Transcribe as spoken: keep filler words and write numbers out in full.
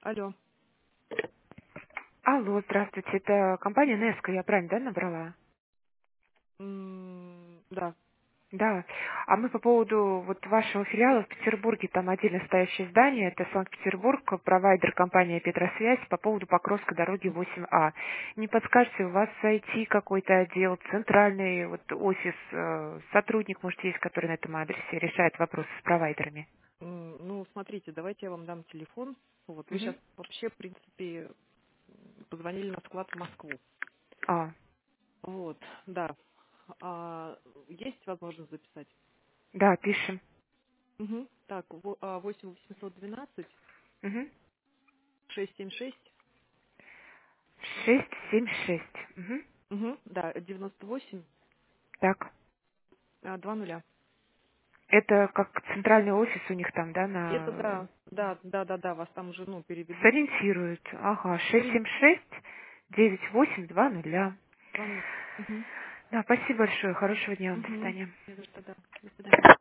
Алло. Алло, здравствуйте, это компания Неско, я правильно, да, набрала? М, Да. Да. А мы по поводу вот вашего филиала в Петербурге, там отдельно стоящее здание, это Санкт-Петербург, провайдер компания Петросвязь по поводу Покровской дороги восемь А. Не подскажете, у вас ай ти какой-то отдел, центральный вот офис, э, сотрудник, может, есть, который на этом адресе решает вопросы с провайдерами? М, Ну, смотрите, давайте я вам дам телефон. Вот, вы сейчас Мгм. вообще, в принципе, позвонили на склад в Москву. А, Вот, да. А, есть возможность записать? да, пишем. Угу. Так, во- а, восемь восемьсот двенадцать Мгм. шесть семь шесть. шесть семь шесть. Мгм. Угу. Да, девяносто восемь Так. а, два нуля. Это как центральный офис у них там, да, Это на... да, да, да, да, да, вас там уже, ну, переведут. Сориентируют. Ага, шесть Сориен- семь шесть девять восемь два нуля. Два нуля. Угу. Да, спасибо большое. Хорошего дня вам. До Угу. свидания. Не за что, да. До свидания.